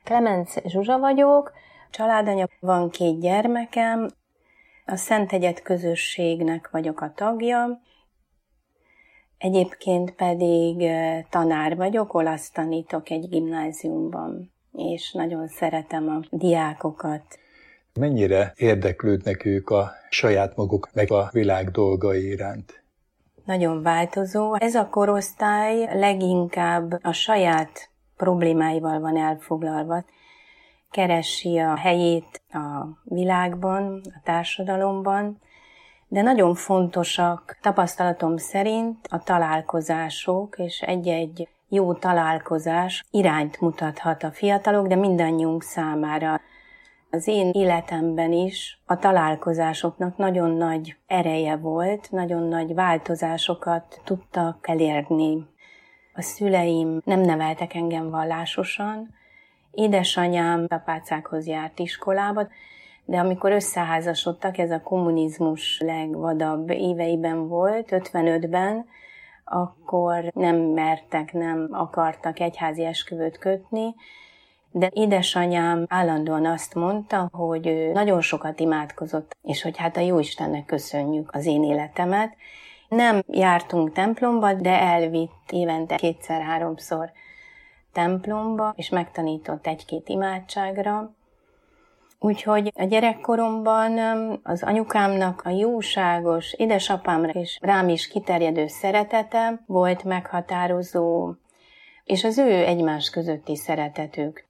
Klemenc Zsuzsa vagyok, családanya, van 2 gyermekem, a Szentegyed közösségnek vagyok a tagja, egyébként pedig tanár vagyok, olasz tanítok egy gimnáziumban, és nagyon szeretem a diákokat. Mennyire érdeklődnek ők a saját maguk meg a világ dolgai iránt? Nagyon változó. Ez a korosztály leginkább a saját problémáival van elfoglalva. Keresi a helyét a világban, a társadalomban, de nagyon fontosak tapasztalatom szerint a találkozások, és egy-egy jó találkozás irányt mutathat a fiatalok, de mindannyiunk számára. Az én életemben is a találkozásoknak nagyon nagy ereje volt, nagyon nagy változásokat tudtak elérni. A szüleim nem neveltek engem vallásosan, édesanyám apácákhoz járt iskolába, de amikor összeházasodtak, ez a kommunizmus legvadabb éveiben volt, 55-ben, akkor nem akartak egyházi esküvőt kötni, de édesanyám állandóan azt mondta, hogy ő nagyon sokat imádkozott, és hogy hát a Jóistennek köszönjük az én életemet. Nem jártunk templomba, de elvitt évente 2-3-szor templomba, és megtanított 1-2 imádságra. Úgyhogy a gyerekkoromban az anyukámnak a jóságos, édesapámra és rám is kiterjedő szeretete volt meghatározó, és az ő egymás közötti szeretetük.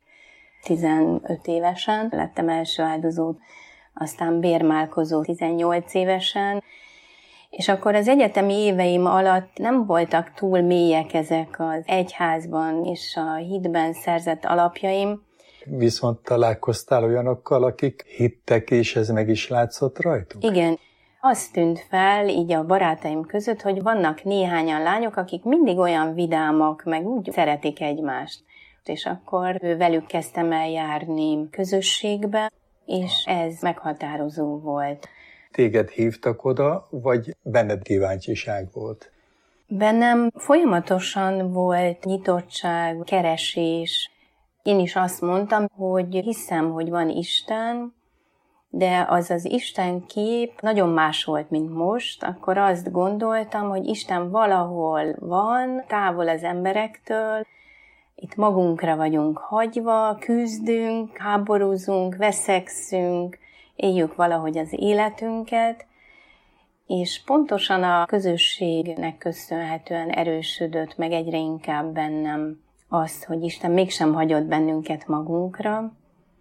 15 évesen lettem első áldozó, aztán bérmálkozó 18 évesen, és akkor az egyetemi éveim alatt nem voltak túl mélyek ezek az egyházban és a hitben szerzett alapjaim. Viszont találkoztál olyanokkal, akik hittek, és ez meg is látszott rajtuk? Igen. Azt tűnt fel így a barátaim között, hogy vannak néhányan lányok, akik mindig olyan vidámak, meg úgy szeretik egymást. És akkor velük kezdtem el járni közösségbe, és ez meghatározó volt. Téged hívtak oda, vagy benned kíváncsiság volt? Bennem folyamatosan volt nyitottság, keresés. Én is azt mondtam, hogy hiszem, hogy van Isten, de az Isten kép nagyon más volt, mint most. Akkor azt gondoltam, hogy Isten valahol van, távol az emberektől, itt magunkra vagyunk hagyva, küzdünk, háborúzunk, veszekszünk, éljük valahogy az életünket, és pontosan a közösségnek köszönhetően erősödött meg egyre inkább bennem azt, hogy Isten mégsem hagyott bennünket magunkra.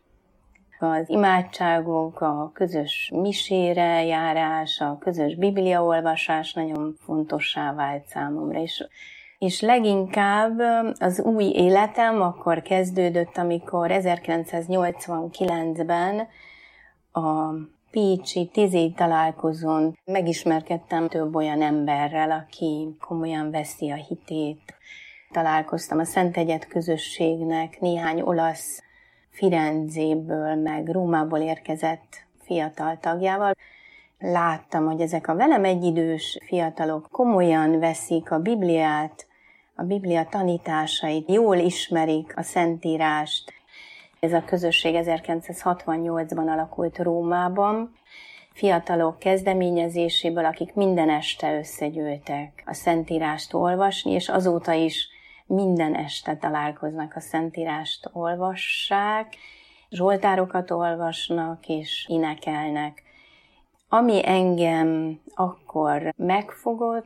Az imádságok, a közös misére járás, a közös bibliaolvasás nagyon fontossá vált számomra. És leginkább az új életem akkor kezdődött, amikor 1989-ben a pécsi 10 év találkozón megismerkedtem több olyan emberrel, aki komolyan veszi a hitét. Találkoztam a Szentegyed közösségnek néhány olasz Firenzéből, meg Rómából érkezett fiatal tagjával. Láttam, hogy ezek a velem egyidős fiatalok komolyan veszik a Bibliát, a Biblia tanításait, jól ismerik a Szentírást. Ez a közösség 1968-ban alakult Rómában, fiatalok kezdeményezéséből, akik minden este összegyűltek a Szentírást olvasni, és azóta is minden este találkoznak a Szentírást olvassák, zsoltárokat olvasnak és énekelnek. Ami engem akkor megfogott,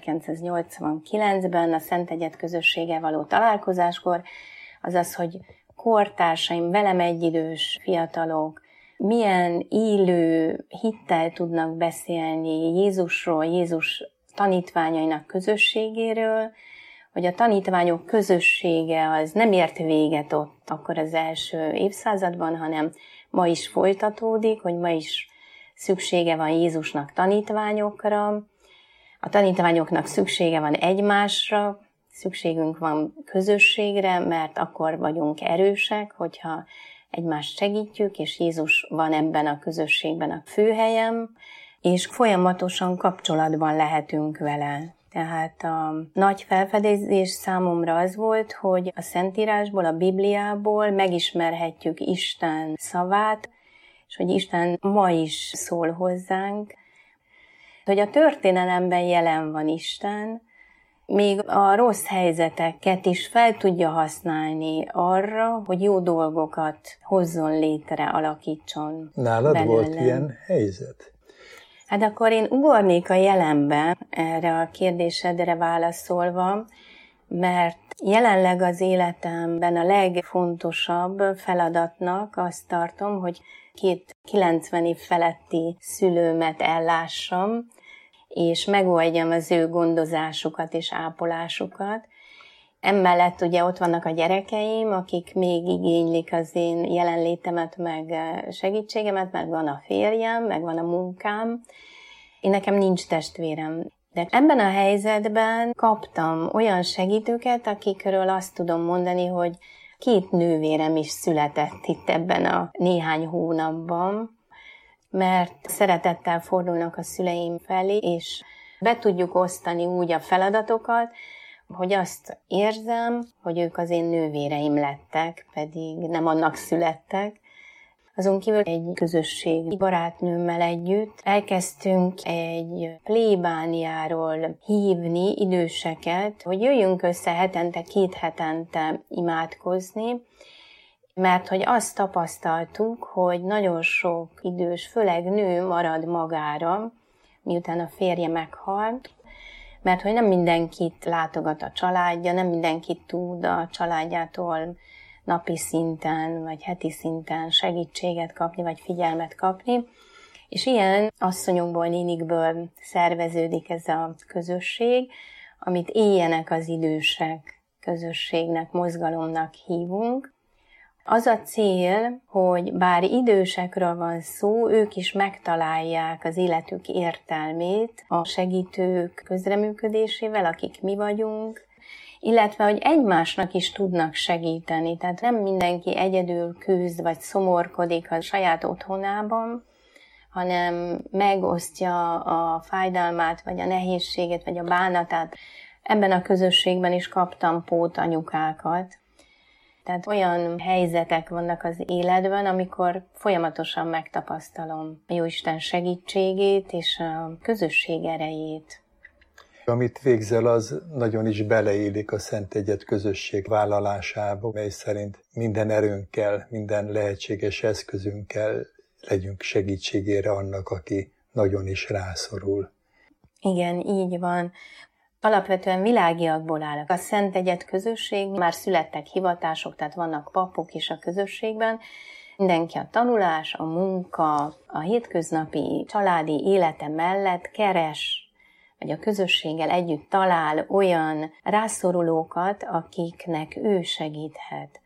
1989-ben a Szentegyed közösséggel való találkozáskor, az az, hogy kortársaim, velem egyidős fiatalok milyen élő hittel tudnak beszélni Jézusról, Jézus tanítványainak közösségéről, hogy a tanítványok közössége az nem ért véget ott akkor az első évszázadban, hanem ma is folytatódik, hogy ma is szüksége van Jézusnak tanítványokra, a tanítványoknak szüksége van egymásra, szükségünk van közösségre, mert akkor vagyunk erősek, hogyha egymást segítjük, és Jézus van ebben a közösségben a főhelyem, és folyamatosan kapcsolatban lehetünk vele. Tehát a nagy felfedezés számomra az volt, hogy a Szentírásból, a Bibliából megismerhetjük Isten szavát, és hogy Isten ma is szól hozzánk, hogy a történelemben jelen van Isten, még a rossz helyzeteket is fel tudja használni arra, hogy jó dolgokat hozzon létre, alakítson. Nálad belőlem. Volt ilyen helyzet? Hát akkor én ugornék a jelenbe erre a kérdésedre válaszolva, mert jelenleg az életemben a legfontosabb feladatnak azt tartom, hogy 2 90 év feletti szülőmet ellássam, és megoldjam az ő gondozásukat és ápolásukat. Emellett ugye ott vannak a gyerekeim, akik még igénylik az én jelenlétemet, meg segítségemet, meg van a férjem, meg van a munkám. Nekem nincs testvérem. De ebben a helyzetben kaptam olyan segítőket, akikről azt tudom mondani, hogy 2 nővérem is született itt ebben a néhány hónapban, mert szeretettel fordulnak a szüleim felé, és be tudjuk osztani úgy a feladatokat, hogy azt érzem, hogy ők az én nővéreim lettek, pedig nem annak születtek. Azon kívül egy közösségi barátnőmmel együtt elkezdtünk egy plébániáról hívni időseket, hogy jöjjünk össze hetente, 2 hetente imádkozni, mert hogy azt tapasztaltuk, hogy nagyon sok idős, főleg nő marad magára, miután a férje meghalt, mert hogy nem mindenkit látogat a családja, nem mindenkit tud a családjától napi szinten, vagy heti szinten segítséget kapni, vagy figyelmet kapni. És ilyen asszonyokból, nénikből szerveződik ez a közösség, amit Éljenek az idősek közösségnek, mozgalomnak hívunk. Az a cél, hogy bár idősekről van szó, ők is megtalálják az életük értelmét a segítők közreműködésével, akik mi vagyunk, illetve, hogy egymásnak is tudnak segíteni. Tehát nem mindenki egyedül küzd, vagy szomorkodik a saját otthonában, hanem megosztja a fájdalmát, vagy a nehézséget, vagy a bánatát. Ebben a közösségben is kaptam pótanyukákat. Tehát olyan helyzetek vannak az életben, amikor folyamatosan megtapasztalom a Jóisten segítségét és a közösség erejét. Amit végzel, az nagyon is beleillik a Szent Egyet közösség vállalásába, mely szerint minden erőnkkel, minden lehetséges eszközünkkel legyünk segítségére annak, aki nagyon is rászorul. Igen, így van. Alapvetően világiakból áll. A Szent Egyet közösség, már születtek hivatások, tehát vannak papok is a közösségben. Mindenki a tanulás, a munka, a hétköznapi családi élete mellett keres, vagy a közösséggel együtt talál olyan rászorulókat, akiknek ő segíthet.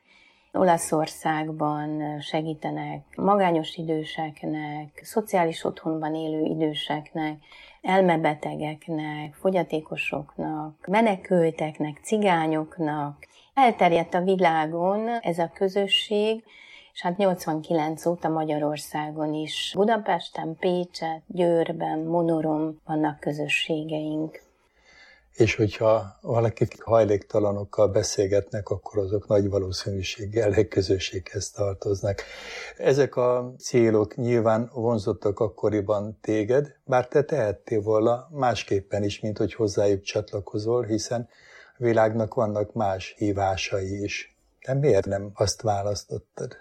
Olaszországban segítenek magányos időseknek, szociális otthonban élő időseknek, elmebetegeknek, fogyatékosoknak, menekülteknek, cigányoknak. Elterjedt a világon ez a közösség, és hát 89 óta Magyarországon is. Budapesten, Pécset, Győrben, Monoron vannak közösségeink. És hogyha valakik hajléktalanokkal beszélgetnek, akkor azok nagy valószínűséggel egy közösséghez tartoznak. Ezek a célok nyilván vonzottak akkoriban téged, bár te tehettél volna másképpen is, mint hogy hozzájuk csatlakozol, hiszen a világnak vannak más hívásai is. De miért nem azt választottad?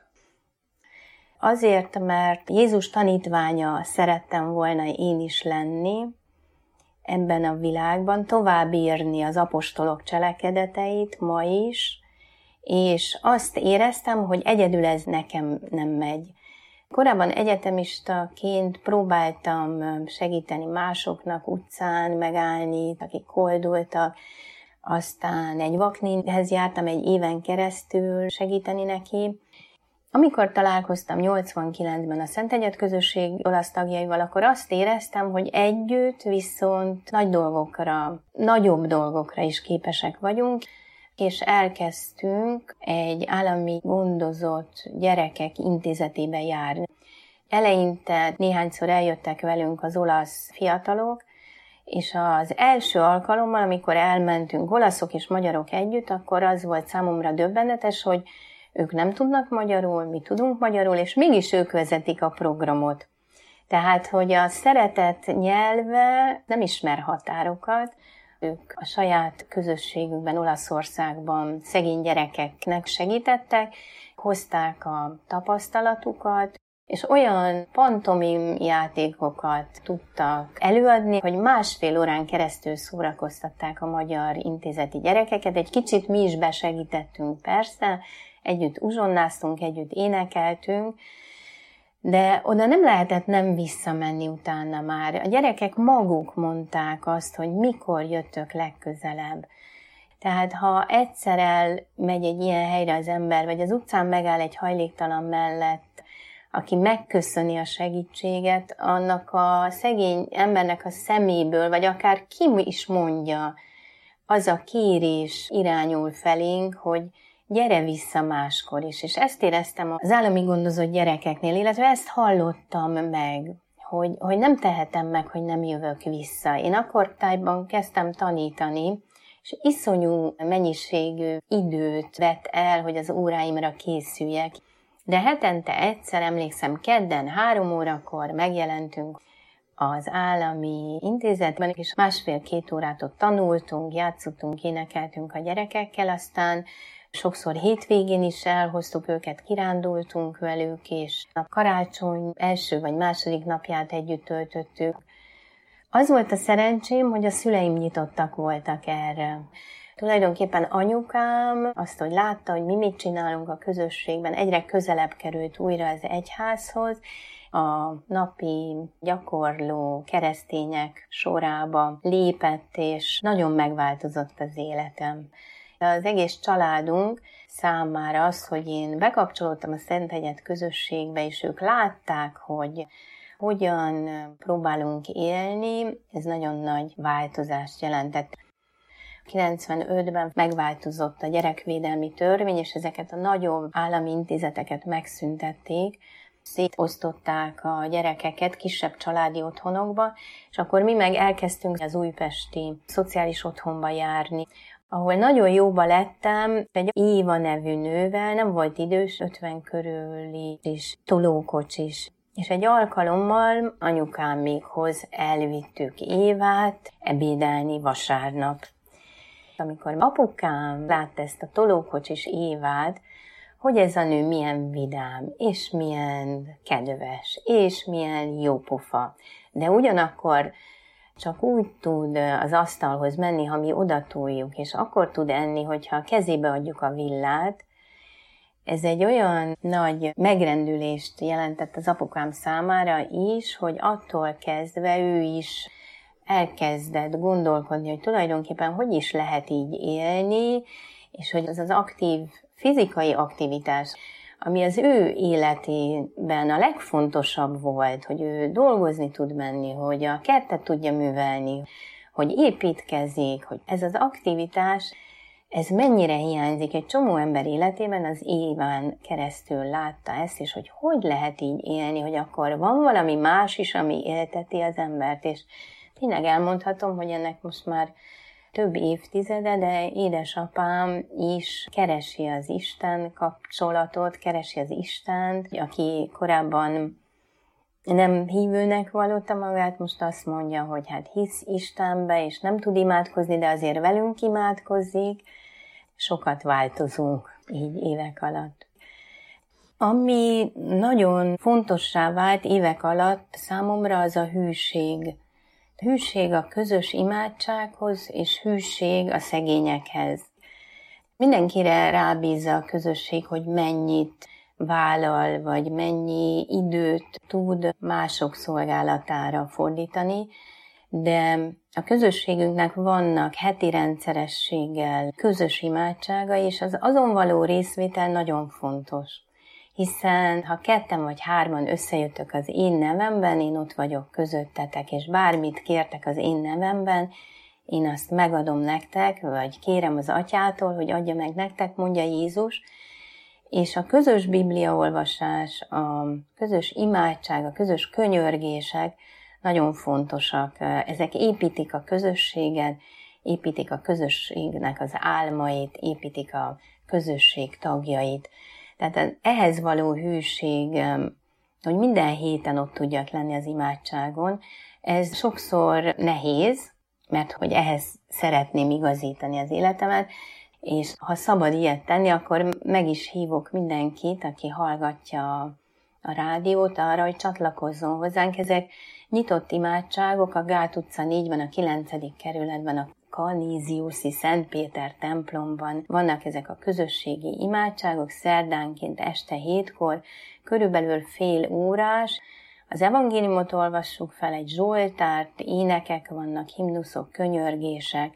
Azért, mert Jézus tanítványa szerettem volna én is lenni, ebben a világban, tovább írni az apostolok cselekedeteit ma is, és azt éreztem, hogy egyedül ez nekem nem megy. Korábban egyetemistaként próbáltam segíteni másoknak utcán megállni, akik koldultak, aztán egy vaknénihez jártam egy éven keresztül segíteni neki. Amikor találkoztam 89-ben a Szent Egyet közösség olasz tagjaival, akkor azt éreztem, hogy együtt viszont nagy dolgokra, nagyobb dolgokra is képesek vagyunk, és elkezdtünk egy állami gondozott gyerekek intézetébe járni. Eleinte néhányszor eljöttek velünk az olasz fiatalok, És az első alkalommal, amikor elmentünk olaszok és magyarok együtt, akkor az volt számomra döbbenetes, hogy ők nem tudnak magyarul, mi tudunk magyarul, és mégis ők vezetik a programot. Tehát, hogy a szeretet nyelve nem ismer határokat, ők a saját közösségükben, Olaszországban szegény gyerekeknek segítettek, hozták a tapasztalatukat, és olyan pantomim játékokat tudtak előadni, hogy 1,5 órán keresztül szórakoztatták a magyar intézeti gyerekeket. Egy kicsit mi is besegítettünk persze, együtt uzsonnáztunk, együtt énekeltünk, de oda nem lehetett nem visszamenni utána már. A gyerekek maguk mondták azt, hogy mikor jöttök legközelebb. Tehát ha egyszer elmegy egy ilyen helyre az ember, vagy az utcán megáll egy hajléktalan mellett, aki megköszöni a segítséget, annak a szegény embernek a szeméből, vagy akár ki is mondja, az a kérés irányul felénk, hogy gyere vissza máskor is. És ezt éreztem az állami gondozott gyerekeknél, illetve ezt hallottam meg, hogy nem tehetem meg, hogy nem jövök vissza. Én akkortájban kezdtem tanítani, és iszonyú mennyiségű időt vett el, hogy az óráimra készüljek. De hetente egyszer, emlékszem, kedden 3 órakor megjelentünk az állami intézetben, és 1,5-2 órát ott tanultunk, játszottunk, énekeltünk a gyerekekkel, aztán sokszor hétvégén is elhoztuk őket, kirándultunk velük, és a karácsony első vagy második napját együtt töltöttük. Az volt a szerencsém, hogy a szüleim nyitottak voltak erre. Tulajdonképpen anyukám azt, hogy látta, hogy mi mit csinálunk a közösségben, egyre közelebb került újra az egyházhoz, a napi gyakorló keresztények sorába lépett, és nagyon megváltozott az életem. Az egész családunk számára az, hogy én bekapcsolódtam a Szenthegyed közösségbe, és ők látták, hogy hogyan próbálunk élni, ez nagyon nagy változást jelentett. 95-ben megváltozott a gyerekvédelmi törvény, és ezeket a nagyobb állami intézeteket megszüntették, szétosztották a gyerekeket kisebb családi otthonokba, és akkor mi meg elkezdtünk az újpesti szociális otthonba járni, ahol nagyon jóba lettem egy Éva nevű nővel, nem volt idős, 50 körüli is, tolókocsis. És egy alkalommal anyukámékhoz elvittük Évát ebédelni vasárnap. Amikor apukám látta ezt a tolókocsis Évát, hogy ez a nő milyen vidám, és milyen kedves, és milyen jópofa, de ugyanakkor csak úgy tud az asztalhoz menni, ha mi odatoljuk, és akkor tud enni, hogyha a kezébe adjuk a villát. Ez egy olyan nagy megrendülést jelentett az apukám számára is, hogy attól kezdve ő is elkezdett gondolkodni, hogy tulajdonképpen hogy is lehet így élni, és hogy az az aktív fizikai aktivitás, ami az ő életében a legfontosabb volt, hogy ő dolgozni tud menni, hogy a kertet tudja művelni, hogy építkezik, hogy ez az aktivitás, ez mennyire hiányzik egy csomó ember életében, az Éván keresztül látta ezt, és hogy lehet így élni, hogy akkor van valami más is, ami élteti az embert, és tényleg elmondhatom, hogy ennek most már több évtizede, de édesapám is keresi az Isten kapcsolatot, keresi az Istent, aki korábban nem hívőnek vallotta magát, most azt mondja, hogy hát hisz Istenbe, és nem tud imádkozni, de azért velünk imádkozik. Sokat változunk így évek alatt. Ami nagyon fontossá vált évek alatt számomra, az a hűség. Hűség a közös imádsághoz, és hűség a szegényekhez. Mindenkire rábízza a közösség, hogy mennyit vállal, vagy mennyi időt tud mások szolgálatára fordítani, de a közösségünknek vannak heti rendszerességgel közös imádsága, és az azon való részvétel nagyon fontos. Hiszen ha 2 vagy 3 összejöttök az én nevemben, én ott vagyok közöttetek, és bármit kértek az én nevemben, én azt megadom nektek, vagy kérem az Atyától, hogy adja meg nektek, mondja Jézus, és a közös bibliaolvasás, a közös imádság, a közös könyörgések nagyon fontosak. Ezek építik a közösséget, építik a közösségnek az álmait, építik a közösség tagjait. Tehát ehhez való hűség, hogy minden héten ott tudjak lenni az imádságon, ez sokszor nehéz, mert hogy ehhez szeretném igazítani az életemet, és ha szabad ilyet tenni, akkor meg is hívok mindenkit, aki hallgatja a rádiót arra, hogy csatlakozzon hozzánk. Ezek nyitott imádságok, a Gát utca 4-ben, a 9. kerületben, a Kaníziuszi Szent Péter templomban vannak ezek a közösségi imádságok, szerdánként este 7-kor, körülbelül fél órás. Az evangéliumot olvassuk fel, egy zsoltárt, énekek vannak, himnuszok, könyörgések,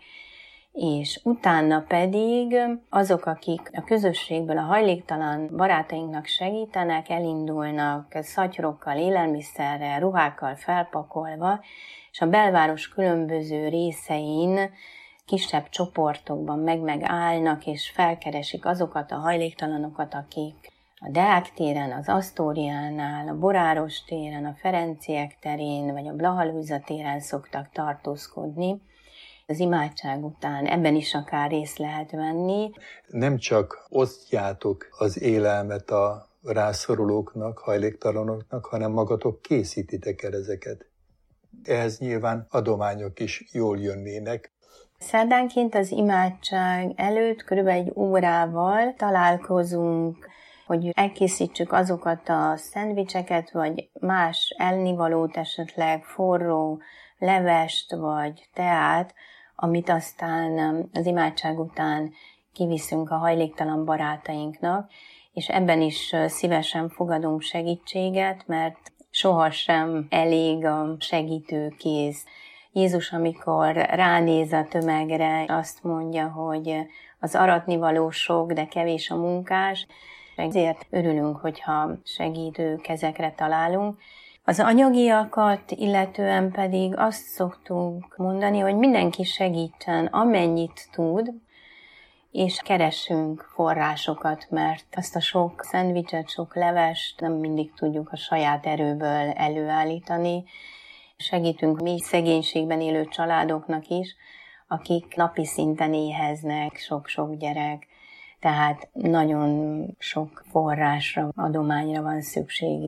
és utána pedig azok, akik a közösségből a hajléktalan barátainknak segítenek, elindulnak szatyrokkal, élelmiszerrel, ruhákkal felpakolva, és a belváros különböző részein kisebb csoportokban megállnak, és felkeresik azokat a hajléktalanokat, akik a Deák téren, az Asztóriánál, a Boráros téren, a Ferenciek terén, vagy a Blaha Lujza téren szoktak tartózkodni. Az imádság után ebben is akár részt lehet venni. Nem csak osztjátok az élelmet a rászorulóknak, hajléktalanoknak, hanem magatok készítitek el ezeket. Ehhez nyilván adományok is jól jönnének. Szerdánként az imádság előtt körülbelül egy órával találkozunk, hogy elkészítsük azokat a szendvicseket, vagy más ennivalót, esetleg forró levest, vagy teát, amit aztán az imádság után kiviszünk a hajléktalan barátainknak, és ebben is szívesen fogadunk segítséget, mert sohasem elég a segítőkéz. Jézus, amikor ránéz a tömegre, azt mondja, hogy az aratnivaló sok, de kevés a munkás. Ezért örülünk, hogyha segítő kezekre találunk. Az anyagiakat illetően pedig azt szoktunk mondani, hogy mindenki segítsen, amennyit tud, és keressünk forrásokat, mert azt a sok szendvicset, sok levest nem mindig tudjuk a saját erőből előállítani. Segítünk mi szegénységben élő családoknak is, akik napi szinten éheznek, sok-sok gyerek, tehát nagyon sok forrásra, adományra van szükség.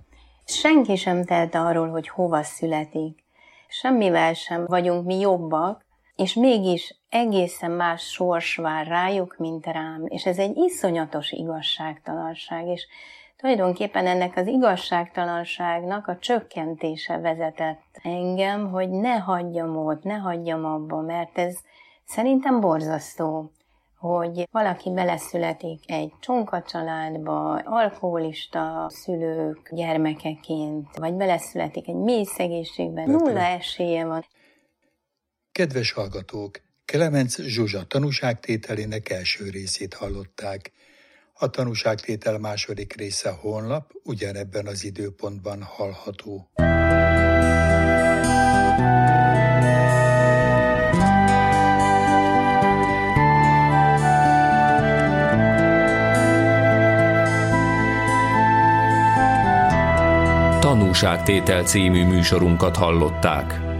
Senki sem tehet arról, hogy hova születik. Semmivel sem vagyunk mi jobbak, és mégis egészen más sors vár rájuk, mint rám. És ez egy iszonyatos igazságtalanság, és tulajdonképpen ennek az igazságtalanságnak a csökkentése vezetett engem, hogy ne hagyjam ott, ne hagyjam abba, mert ez szerintem borzasztó, hogy valaki beleszületik egy csonka családba, alkoholista szülők gyermekeként, vagy beleszületik egy mély szegénységben, nulla esélye van. Kedves hallgatók, Klemenc Zsuzsa tanúságtételének első részét hallották. A tanúságtétel második része holnap, ugyanebben az időpontban hallható. Tanúságtétel című műsorunkat hallották.